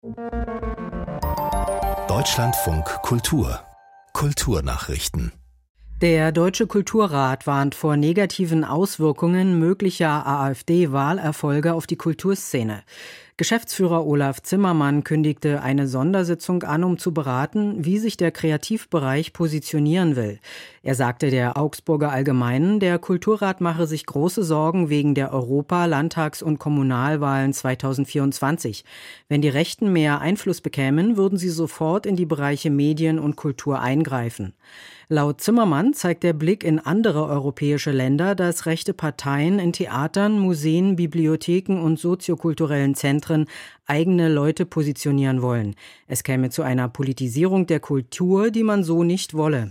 Deutschlandfunk Kultur Kulturnachrichten. Der Deutsche Kulturrat warnt vor negativen Auswirkungen möglicher AfD-Wahlerfolge auf die Kulturszene. Geschäftsführer Olaf Zimmermann kündigte eine Sondersitzung an, um zu beraten, wie sich der Kreativbereich positionieren will. Er sagte der Augsburger Allgemeinen, der Kulturrat mache sich große Sorgen wegen der Europa-, Landtags- und Kommunalwahlen 2024. Wenn die Rechten mehr Einfluss bekämen, würden sie sofort in die Bereiche Medien und Kultur eingreifen. Laut Zimmermann zeigt der Blick in andere europäische Länder, dass rechte Parteien in Theatern, Museen, Bibliotheken und soziokulturellen Zentren eigene Leute positionieren wollen. Es käme zu einer Politisierung der Kultur, die man so nicht wolle.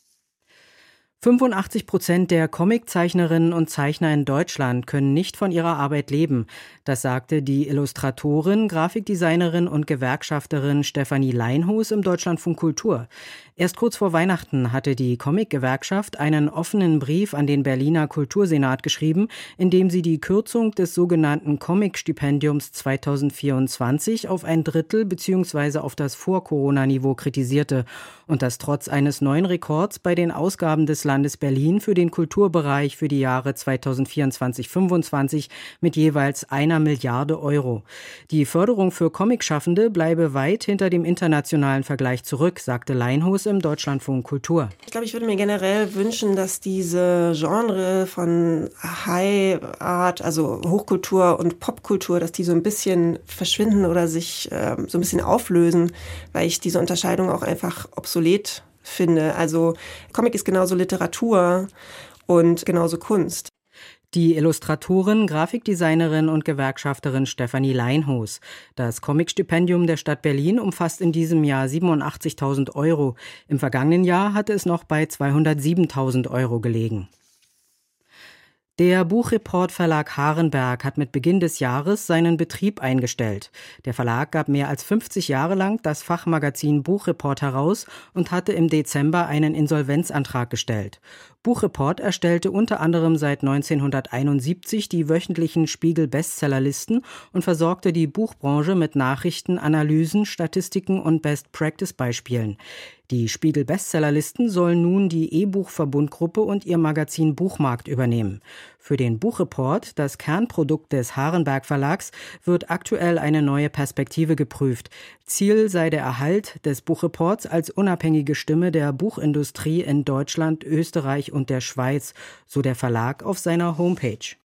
85% der Comiczeichnerinnen und Zeichner in Deutschland können nicht von ihrer Arbeit leben. Das sagte die Illustratorin, Grafikdesignerin und Gewerkschafterin Stefanie Leinhus im Deutschlandfunk Kultur. Erst kurz vor Weihnachten hatte die Comic-Gewerkschaft einen offenen Brief an den Berliner Kultursenat geschrieben, in dem sie die Kürzung des sogenannten Comic-Stipendiums 2024 auf 1/3 bzw. auf das Vor-Corona-Niveau kritisierte und das trotz eines neuen Rekords bei den Ausgaben des Landes Berlin für den Kulturbereich für die Jahre 2024-25 mit jeweils 1 Milliarde Euro. Die Förderung für Comicschaffende bleibe weit hinter dem internationalen Vergleich zurück, sagte Leinhus im Deutschlandfunk Kultur. Ich glaube, ich würde mir generell wünschen, dass diese Genre von High Art, also Hochkultur und Popkultur, dass die so ein bisschen verschwinden oder sich so ein bisschen auflösen, weil ich diese Unterscheidung auch einfach obsolet finde. Also Comic ist genauso Literatur und genauso Kunst. Die Illustratorin, Grafikdesignerin und Gewerkschafterin Stefanie Leinhus. Das Comicstipendium der Stadt Berlin umfasst in diesem Jahr 87.000 Euro. Im vergangenen Jahr hatte es noch bei 207.000 Euro gelegen. Der Buchreport-Verlag Harenberg hat mit Beginn des Jahres seinen Betrieb eingestellt. Der Verlag gab mehr als 50 Jahre lang das Fachmagazin Buchreport heraus und hatte im Dezember einen Insolvenzantrag gestellt. Buchreport erstellte unter anderem seit 1971 die wöchentlichen Spiegel-Bestsellerlisten und versorgte die Buchbranche mit Nachrichten, Analysen, Statistiken und Best-Practice-Beispielen. Die Spiegel-Bestsellerlisten sollen nun die E-Buch-Verbundgruppe und ihr Magazin Buchmarkt übernehmen. Für den Buchreport, das Kernprodukt des Harenberg Verlags, wird aktuell eine neue Perspektive geprüft. Ziel sei der Erhalt des Buchreports als unabhängige Stimme der Buchindustrie in Deutschland, Österreich und der Schweiz, so der Verlag auf seiner Homepage.